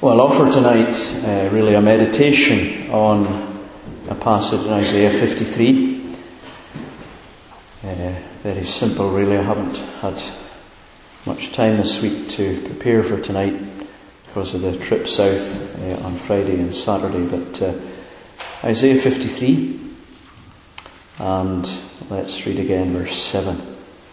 Well, I'll offer tonight really a meditation on a passage in Isaiah 53. Very simple really. I haven't had much time this week to prepare for tonight because of the trip south on Friday and Saturday. But Isaiah 53, and let's read again verse 7.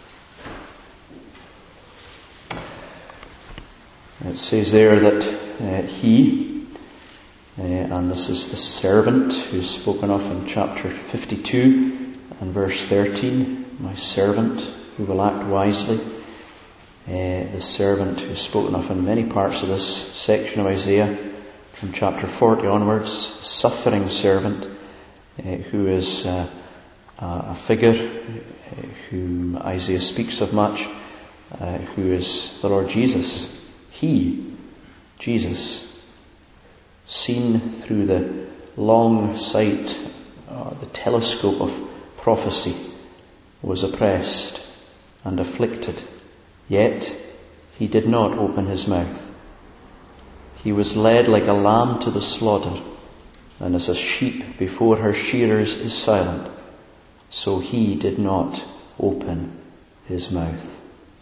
It says there that he, and this is the servant who's spoken of in chapter 52 and verse 13, my servant who will act wisely. The servant who's spoken of in many parts of this section of Isaiah, from chapter 40 onwards, suffering servant, who is a figure whom Isaiah speaks of much, who is the Lord Jesus. He, Jesus, seen through the long sight, the telescope of prophecy, was oppressed and afflicted, yet he did not open his mouth. He was led like a lamb to the slaughter, and as a sheep before her shearers is silent, so he did not open his mouth.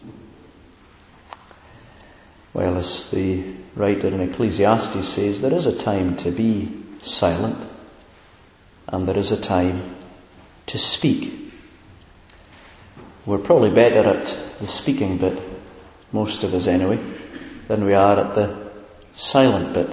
Well, as the writer in Ecclesiastes says, there is a time to be silent, and there is a time to speak. We're probably better at the speaking bit, most of us anyway, than we are at the silent bit.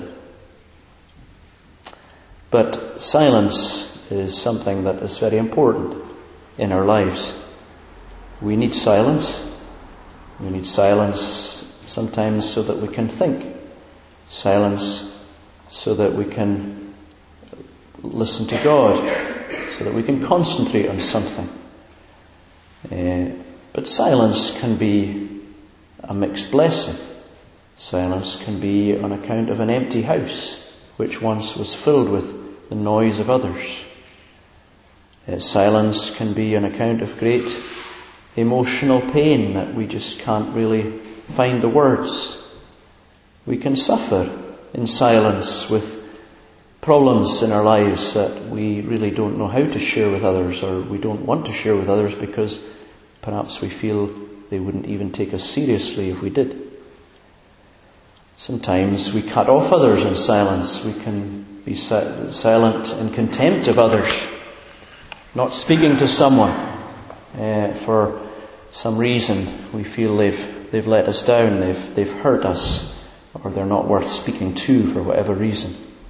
But silence is something that is very important in our lives. We need silence. We need silence sometimes so that we can think. Silence so that we can listen to God, so that we can concentrate on something. But silence can be a mixed blessing. Silence can be on account of an empty house, which once was filled with the noise of others. Silence can be on account of great emotional pain that we just can't really find the words. We can suffer in silence with problems in our lives that we really don't know how to share with others, or we don't want to share with others because perhaps we feel they wouldn't even take us seriously if we did. Sometimes we cut off others in silence. We can be silent in contempt of others, not speaking to someone for some reason we feel they've let us down, they've hurt us, or they're not worth speaking to for whatever reason.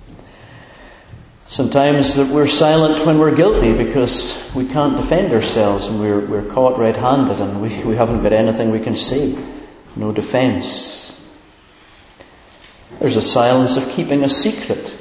Sometimes that we're silent when we're guilty because we can't defend ourselves and we're caught red-handed and we haven't got anything we can say. No defence. There's a silence of keeping a secret.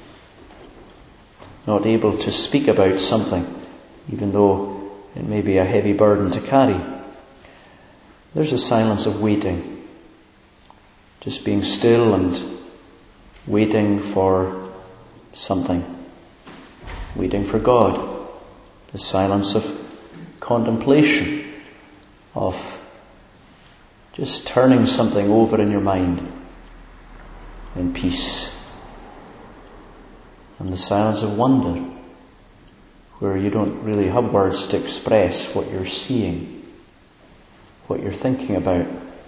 Not able to speak about something, even though it may be a heavy burden to carry. There's a silence of waiting. Just being still and waiting for something. Waiting for God. The silence of contemplation. Of just turning something over in your mind in peace. And the silence of wonder, where you don't really have words to express what you're seeing, what you're thinking about.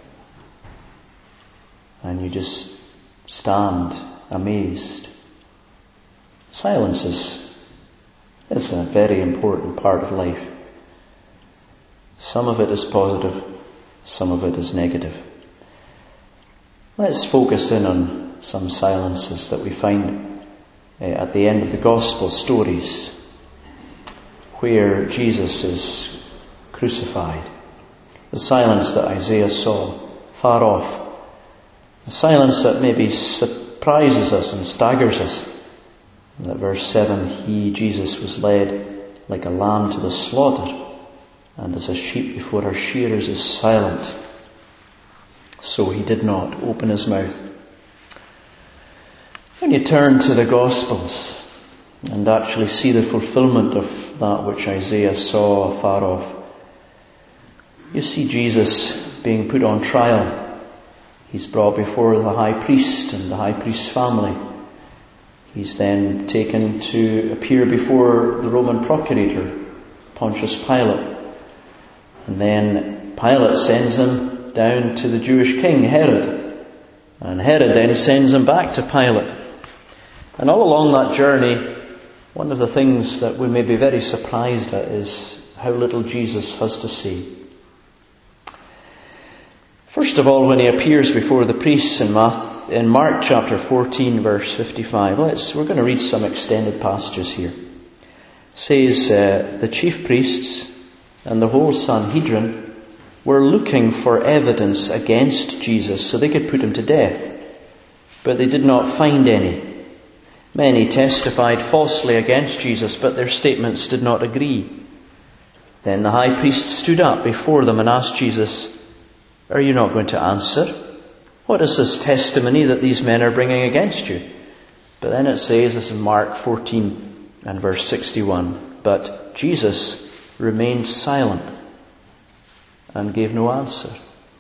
And you just stand amazed. Silence is a very important part of life. Some of it is positive, some of it is negative. Let's focus in on some silences that we find at the end of the Gospel stories, where Jesus is crucified. The silence that Isaiah saw far off. A silence that maybe surprises us and staggers us. In that verse 7, he, Jesus, was led like a lamb to the slaughter, and as a sheep before her shearers is silent, so he did not open his mouth. When you turn to the Gospels and actually see the fulfillment of that which Isaiah saw afar off, you see Jesus being put on trial. He's brought before the high priest and the high priest's family. He's then taken to appear before the Roman procurator, Pontius Pilate. And then Pilate sends him down to the Jewish king, Herod. And Herod then sends him back to Pilate. And all along that journey, one of the things that we may be very surprised at is how little Jesus has to say. First of all, when he appears before the priests in Mark chapter 14, verse 55, we're going to read some extended passages here. It says, the chief priests and the whole Sanhedrin were looking for evidence against Jesus so they could put him to death, but they did not find any. Many testified falsely against Jesus, but their statements did not agree. Then the high priest stood up before them and asked Jesus, "Are you not going to answer? What is this testimony that these men are bringing against you?" But then it says, this is Mark 14 and verse 61, but Jesus remained silent and gave no answer.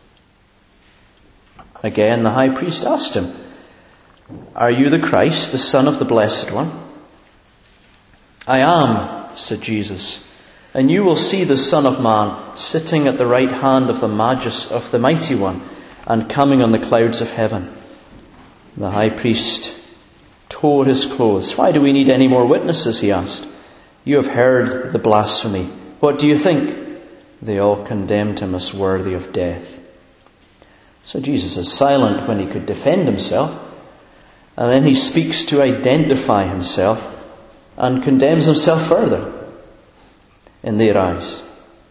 Again, the high priest asked him, "Are you the Christ, the Son of the Blessed One?" "I am," said Jesus, "and you will see the Son of Man sitting at the right hand of the Mighty One and coming on the clouds of heaven." The high priest tore his clothes. "Why do we need any more witnesses?" he asked. "You have heard the blasphemy. What do you think?" They all condemned him as worthy of death. So Jesus is silent when he could defend himself. And then he speaks to identify himself and condemns himself further in their eyes.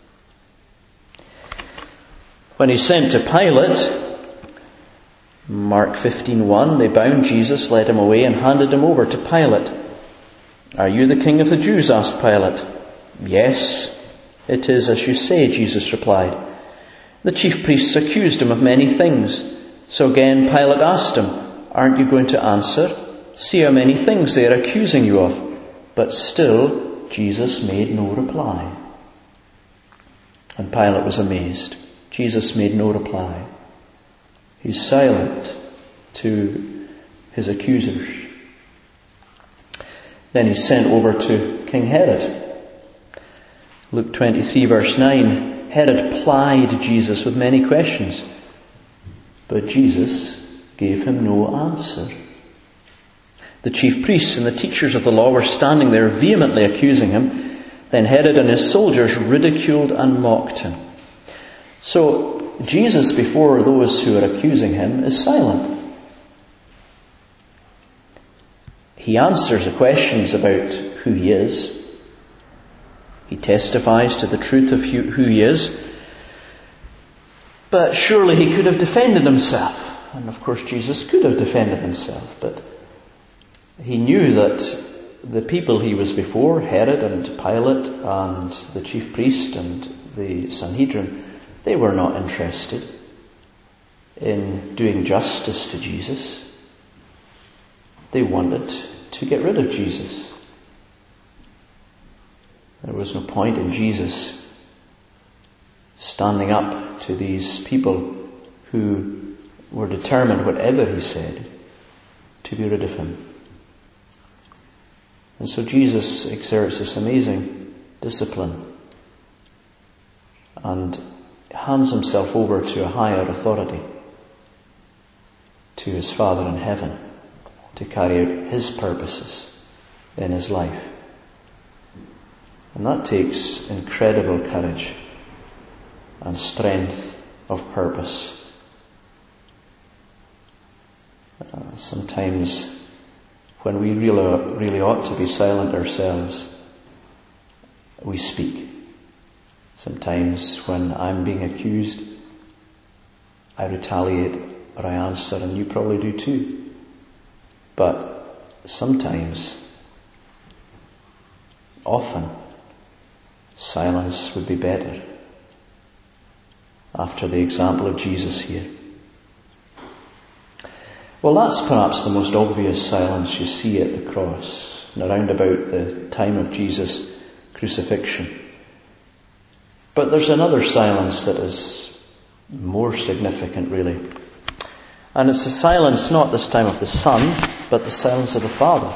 When he's sent to Pilate, Mark 15:1, they bound Jesus, led him away and handed him over to Pilate. "Are you the king of the Jews?" asked Pilate. "Yes, it is as you say," Jesus replied. The chief priests accused him of many things. So again Pilate asked him, "Aren't you going to answer? See how many things they are accusing you of." But still Jesus made no reply. And Pilate was amazed. Jesus made no reply. He's silent to his accusers. Then he's sent over to King Herod. Luke 23 verse 9, Herod plied Jesus with many questions, but Jesus gave him no answer. The chief priests and the teachers of the law were standing there vehemently accusing him. Then Herod and his soldiers ridiculed and mocked him. So Jesus, before those who are accusing him, is silent. He answers the questions about who he is. He testifies to the truth of who he is. But surely he could have defended himself. And of course Jesus could have defended himself. But he knew that the people he was before, Herod and Pilate and the chief priest and the Sanhedrin, they were not interested in doing justice to Jesus. They wanted to get rid of Jesus. There was no point in Jesus standing up to these people who were determined, whatever he said, to be rid of him. And so Jesus exerts this amazing discipline and hands himself over to a higher authority, to his Father in heaven, to carry out his purposes in his life. And that takes incredible courage and strength of purpose. Sometimes when we really ought to be silent ourselves, we speak. Sometimes when I'm being accused, I retaliate or I answer, and you probably do too. But sometimes, often, silence would be better, after the example of Jesus here. Well, that's perhaps the most obvious silence you see at the cross, and around about the time of Jesus' crucifixion. But there's another silence that is more significant, really. And it's the silence not this time of the Son, but the silence of the Father.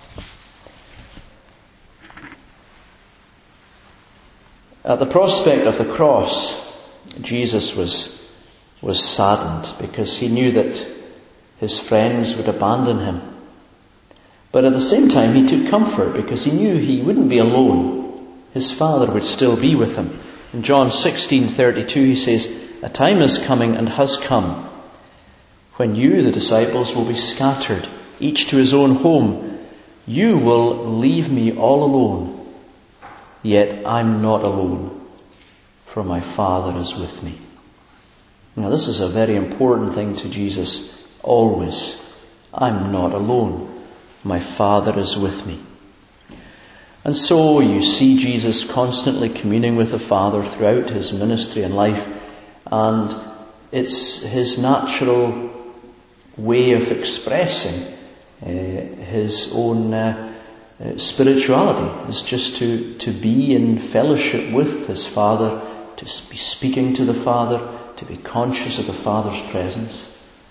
At the prospect of the cross, Jesus was saddened because he knew that his friends would abandon him. But at the same time, he took comfort because he knew he wouldn't be alone. His Father would still be with him. In John 16:32, he says, "A time is coming and has come when you, the disciples, will be scattered, each to his own home. You will leave me all alone. Yet I'm not alone, for my Father is with me." Now this is a very important thing to Jesus always. I'm not alone. My Father is with me. And so you see Jesus constantly communing with the Father throughout his ministry and life, and it's his natural way of expressing his own spirituality is just to be in fellowship with his Father, to be speaking to the Father, to be conscious of the Father's presence.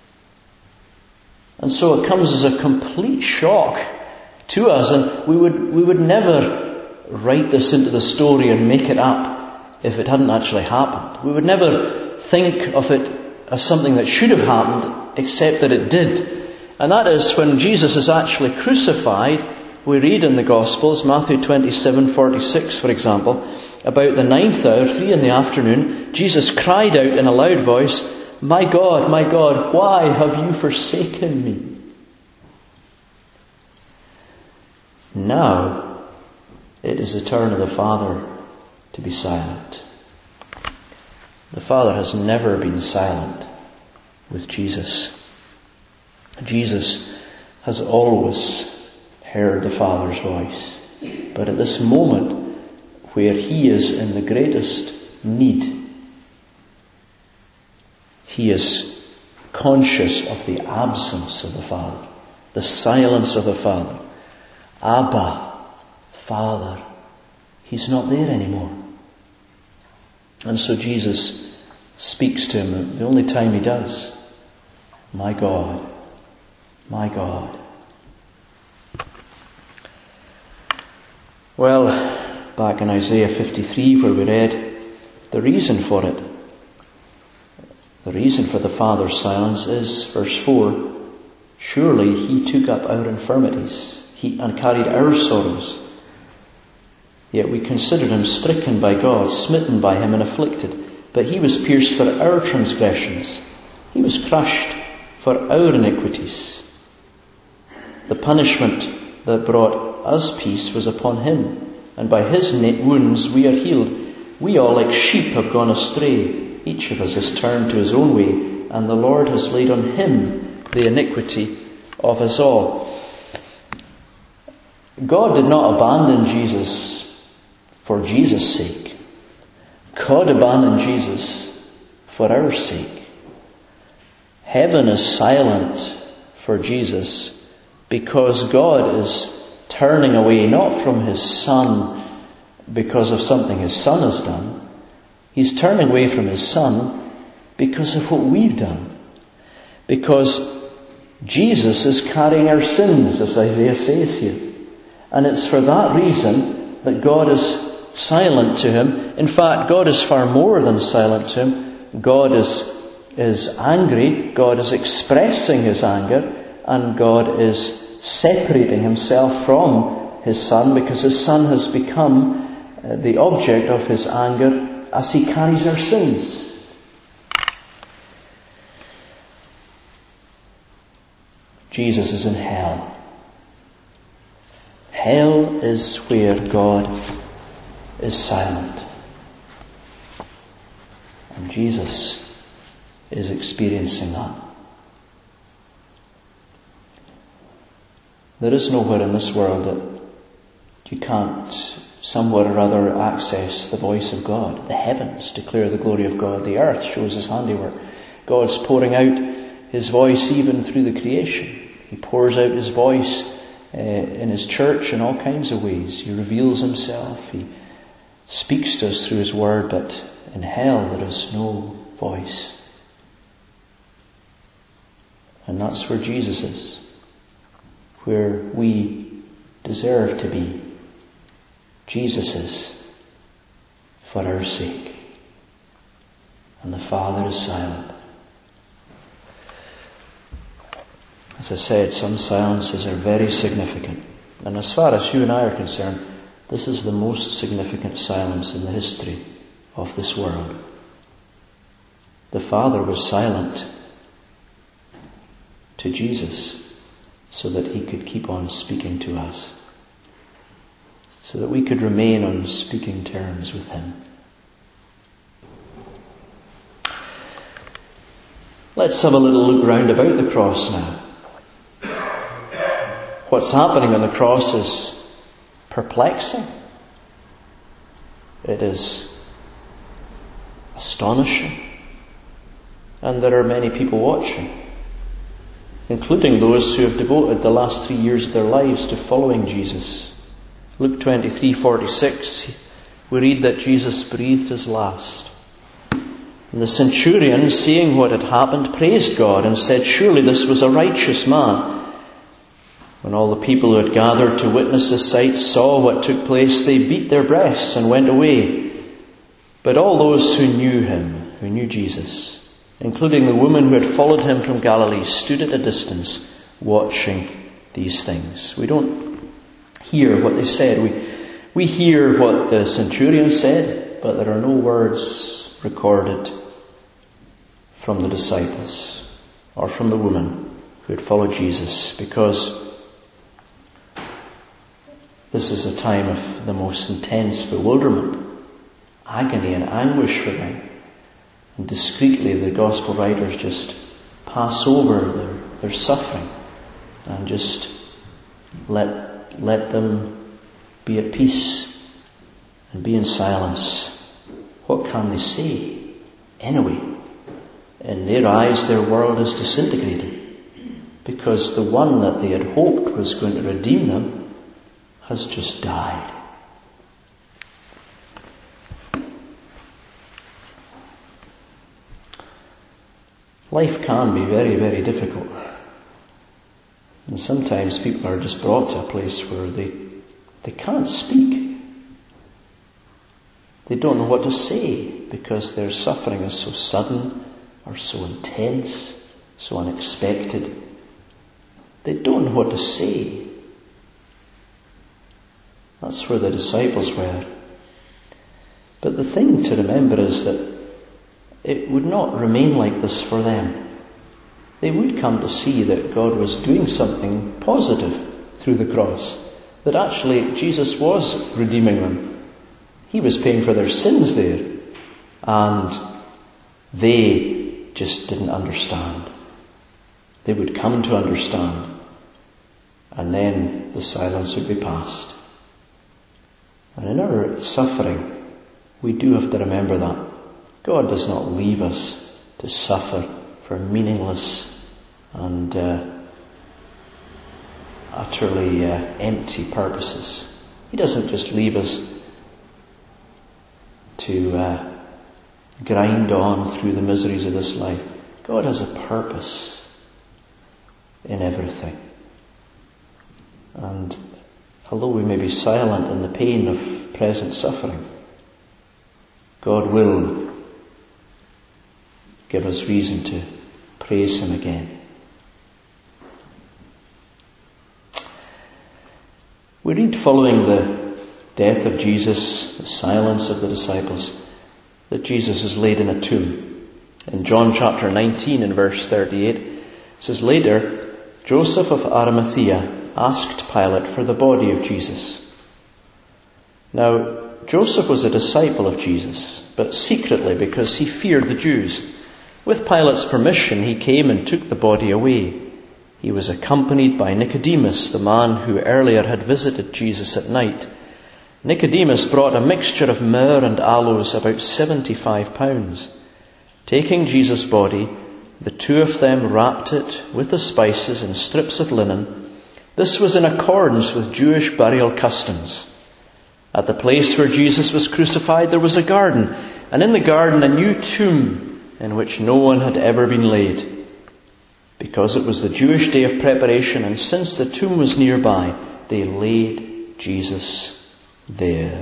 And so it comes as a complete shock to us, and we would never write this into the story and make it up if it hadn't actually happened. We would never think of it as something that should have happened, except that it did. And that is when Jesus is actually crucified. We read in the Gospels, Matthew 27:46, for example, about the 9th hour, 3 in the afternoon, Jesus cried out in a loud voice, my God, why have you forsaken me?" Now it is the turn of the Father to be silent. The Father has never been silent with Jesus. Jesus has always heard the Father's voice. But at this moment, where he is in the greatest need, he is conscious of the absence of the Father, the silence of the Father. Abba, Father. He's not there anymore. And so Jesus speaks to him the only time he does. My God, my God. Well, back in Isaiah 53 where we read the reason for it. The reason for the Father's silence is, verse 4, surely he took up our infirmities and carried our sorrows. Yet we considered him stricken by God, smitten by him and afflicted. But he was pierced for our transgressions. He was crushed for our iniquities. The punishment that brought us peace was upon him, and by his wounds we are healed. We all like sheep have gone astray. Each of us has turned to his own way, and the Lord has laid on him the iniquity of us all. God did not abandon Jesus for Jesus' sake. God abandoned Jesus for our sake. Heaven is silent for Jesus because God is turning away not from his Son because of something his Son has done. He's turning away from his Son because of what we've done. Because Jesus is carrying our sins, as Isaiah says here. And it's for that reason that God is silent to him. In fact, God is far more than silent to him. God is angry. God is expressing his anger. And God is separating himself from his Son because his Son has become the object of his anger as he carries our sins. Jesus is in hell. Hell is where God is silent. And Jesus is experiencing that. There is nowhere in this world that you can't somewhere or other access the voice of God. The heavens declare the glory of God. The earth shows his handiwork. God's pouring out his voice even through the creation. He pours out his voice in his church in all kinds of ways. He reveals himself. He speaks to us through his word, but in hell there is no voice. And that's where Jesus is, where we deserve to be. Jesus is, for our sake. And the Father is silent. As I said, some silences are very significant. And as far as you and I are concerned, this is the most significant silence in the history of this world. The Father was silent to Jesus so that he could keep on speaking to us, so that we could remain on speaking terms with him. Let's have a little look round about the cross now. What's happening on the cross is perplexing. It is astonishing. And there are many people watching, including those who have devoted the last 3 years of their lives to following Jesus. Luke 23:46, we read that Jesus breathed his last. And the centurion, seeing what had happened, praised God and said, "Surely this was a righteous man." When all the people who had gathered to witness the sight saw what took place, they beat their breasts and went away. But all those who knew him, who knew Jesus, including the woman who had followed him from Galilee, stood at a distance watching these things. We don't hear what they said. We hear what the centurion said, but there are no words recorded from the disciples or from the woman who had followed Jesus, because this is a time of the most intense bewilderment, agony and anguish for them. And discreetly the gospel writers just pass over their suffering and just let them be at peace and be in silence. What can they say? Anyway, in their eyes their world is disintegrated, because the one that they had hoped was going to redeem them has just died. Life can be very, very difficult. And sometimes people are just brought to a place where they can't speak. They don't know what to say because their suffering is so sudden or so intense, so unexpected. They don't know what to say. That's where the disciples were. But the thing to remember is that it would not remain like this for them. They would come to see that God was doing something positive through the cross. That actually Jesus was redeeming them. He was paying for their sins there. And they just didn't understand. They would come to understand. And then the silence would be past. And in our suffering, we do have to remember that God does not leave us to suffer for meaningless and utterly empty purposes. He doesn't just leave us to grind on through the miseries of this life. God has a purpose in everything. And although we may be silent in the pain of present suffering, God will give us reason to praise him again. We read following the death of Jesus, the silence of the disciples, that Jesus is laid in a tomb. In John chapter 19 and verse 38, it says, "Later, Joseph of Arimathea asked Pilate for the body of Jesus." Now, Joseph was a disciple of Jesus, but secretly because he feared the Jews. With Pilate's permission, he came and took the body away. He was accompanied by Nicodemus, the man who earlier had visited Jesus at night. Nicodemus brought a mixture of myrrh and aloes, about 75 pounds. Taking Jesus' body, the two of them wrapped it with the spices in strips of linen. This was in accordance with Jewish burial customs. At the place where Jesus was crucified, there was a garden, and in the garden a new tomb in which no one had ever been laid. because it was the Jewish day of preparation, and since the tomb was nearby, they laid Jesus there.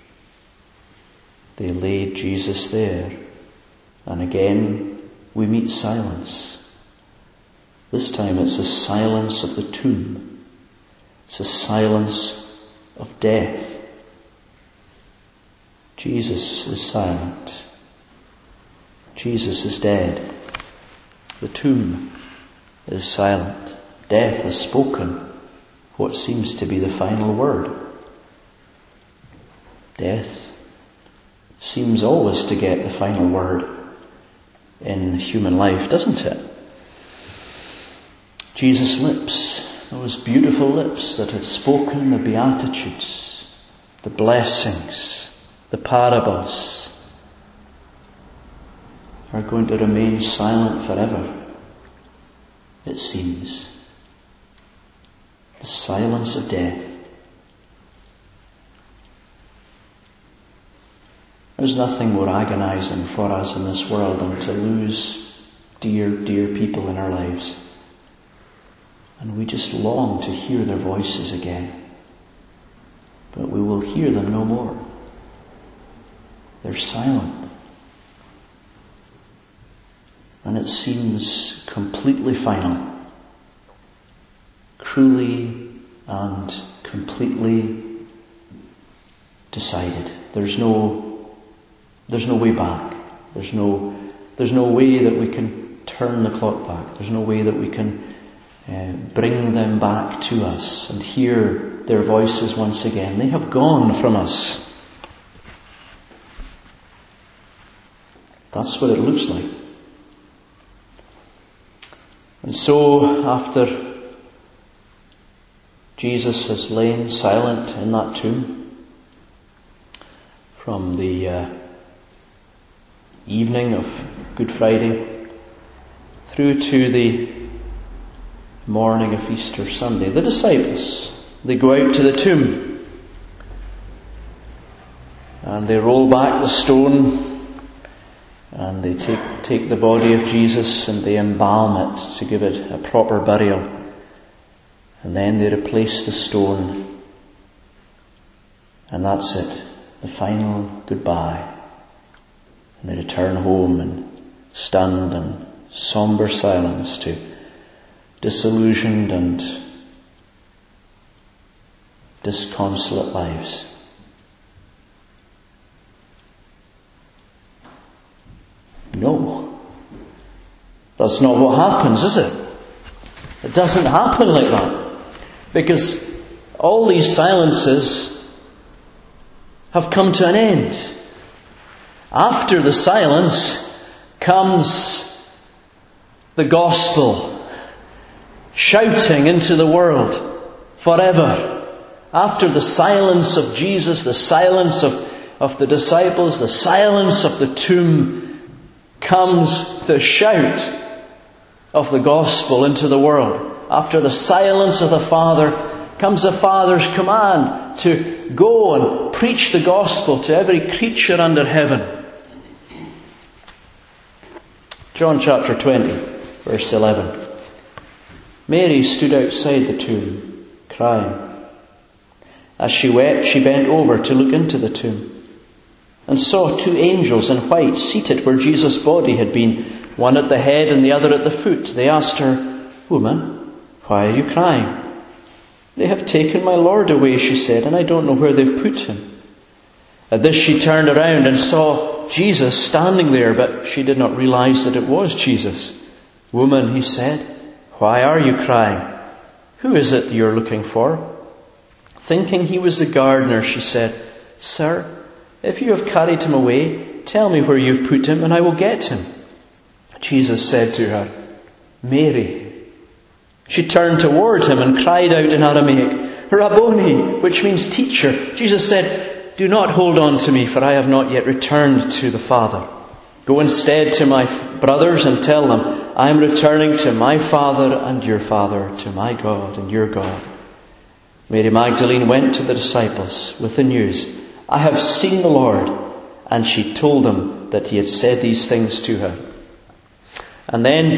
They laid Jesus there. And again, we meet silence. This time it's a silence of the tomb. It's a silence of death. Jesus is silent. Jesus is dead. The tomb is silent. Death has spoken what seems to be the final word. Death seems always to get the final word in human life, doesn't it? Jesus' lips, those beautiful lips that had spoken the Beatitudes, the blessings, the parables, are going to remain silent forever, it seems. The silence of death. There's nothing more agonizing for us in this world than to lose dear, dear people in our lives. And we just long to hear their voices again. But we will hear them no more. They're silent. And it seems completely final. Cruelly and completely decided. There's no way back. There's no way that we can turn the clock back. There's no way that we can bring them back to us and hear their voices once again. They have gone from us. That's what it looks like. And so, after Jesus has lain silent in that tomb from the evening of Good Friday through to the morning of Easter Sunday, the disciples, they go out to the tomb and they roll back the stone and they take the body of Jesus and they embalm it to give it a proper burial, and then they replace the stone, and that's it, the final goodbye. And they return home in stunned and somber silence to disillusioned and disconsolate lives. No, that's not what happens, is it? It doesn't happen like that. Because all these silences have come to an end. After the silence comes the gospel, shouting into the world forever. After the silence of Jesus, the silence of the disciples, the silence of the tomb, comes the shout of the gospel into the world. After the silence of the Father comes the Father's command to go and preach the gospel to every creature under heaven. John chapter 20, verse 11. Mary stood outside the tomb, crying. As she wept, she bent over to look into the tomb and saw two angels in white seated where Jesus' body had been, one at the head and the other at the foot. They asked her, "Woman, why are you crying?" "They have taken my Lord away," she said, "and I don't know where they've put him." At this she turned around and saw Jesus standing there, but she did not realize that it was Jesus. "Woman," he said, "why are you crying? Who is it you're looking for?" Thinking he was the gardener, she said, "Sir, if you have carried him away, tell me where you've put him and I will get him." Jesus said to her, "Mary." She turned toward him and cried out in Aramaic, "Rabboni," which means teacher. Jesus said, "Do not hold on to me, for I have not yet returned to the Father. Go instead to my brothers and tell them, I am returning to my Father and your Father, to my God and your God." Mary Magdalene went to the disciples with the news, "I have seen the Lord," and she told them that he had said these things to her. And then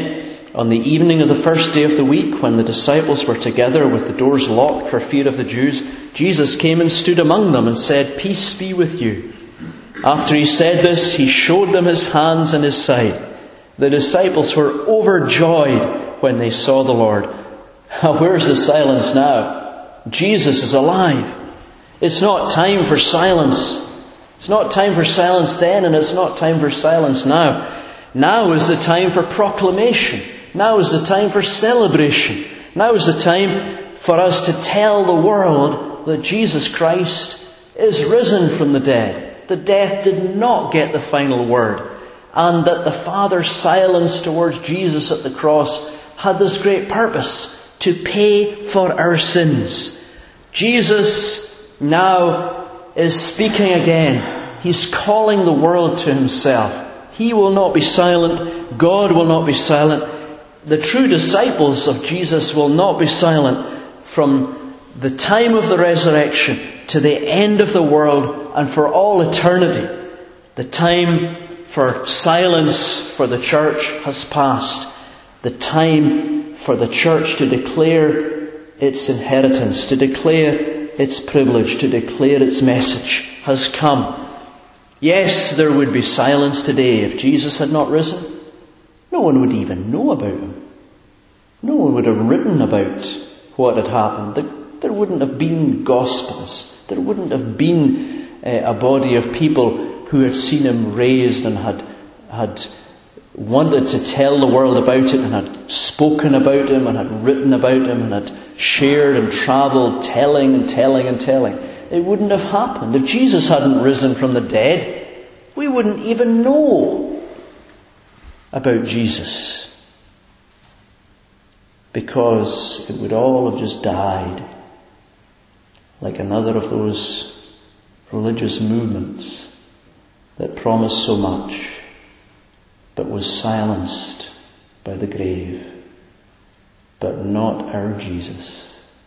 On the evening of the first day of the week, when the disciples were together with the doors locked for fear of the Jews, Jesus came and stood among them and said, "Peace be with you." After he said this, he showed them his hands and his side. The disciples were overjoyed when they saw the Lord. Where's the silence now? Jesus is alive. It's not time for silence. It's not time for silence then, and it's not time for silence now. Now is the time for proclamation. Now is the time for celebration. Now is the time for us to tell the world that Jesus Christ is risen from the dead. That death did not get the final word. And that the Father's silence towards Jesus at the cross had this great purpose: to pay for our sins. Jesus now is speaking again. He's calling the world to himself. He will not be silent. God will not be silent. The true disciples of Jesus will not be silent from the time of the resurrection to the end of the world and for all eternity. The time for silence for the church has passed. The time for the church to declare its inheritance, to declare its privilege, to declare its message has come. Yes, there would be silence today if Jesus had not risen. No one would even know about him. No one would have written about what had happened. There wouldn't have been Gospels. There wouldn't have been a body of people who had seen him raised and had wanted to tell the world about it and had spoken about him and had written about him and had shared and travelled telling and telling and telling. It wouldn't have happened. If Jesus hadn't risen from the dead, we wouldn't even know about Jesus, because it would all have just died like another of those religious movements that promised so much but was silenced by the grave. But not our Jesus.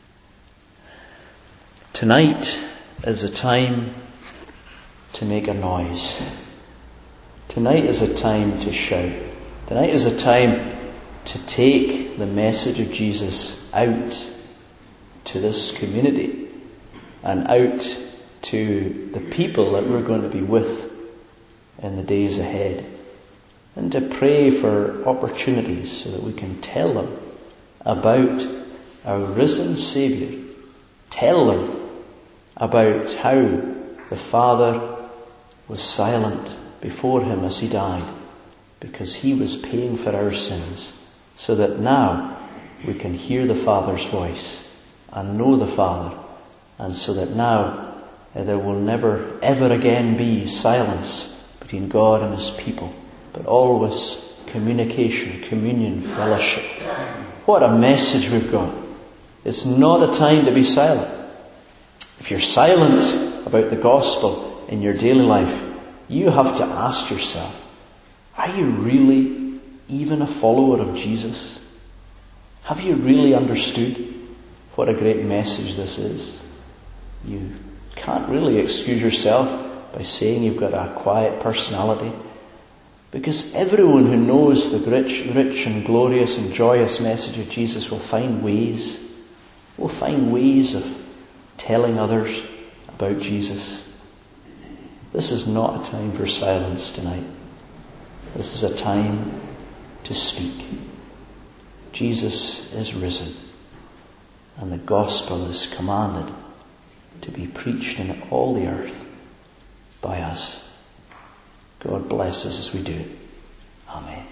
Tonight is a time to make a noise. Tonight is a time to shout. Tonight is a time to take the message of Jesus out to this community and out to the people that we're going to be with in the days ahead, and to pray for opportunities so that we can tell them about our risen Saviour. Tell them about how the Father was silent before him as he died, because he was paying for our sins, so that now we can hear the Father's voice and know the Father, and so that now there will never ever again be silence between God and his people, but always communication, communion, fellowship. What a message we've got. It's not a time to be silent. If you're silent about the gospel in your daily life, you have to ask yourself, are you really even a follower of Jesus? Have you really understood what a great message this is? You can't really excuse yourself by saying you've got a quiet personality, because everyone who knows the rich and glorious and joyous message of Jesus will find ways of telling others about Jesus. This is not a time for silence tonight. This is a time to speak. Jesus is risen, and the gospel is commanded to be preached in all the earth by us. God bless us as we do it. Amen.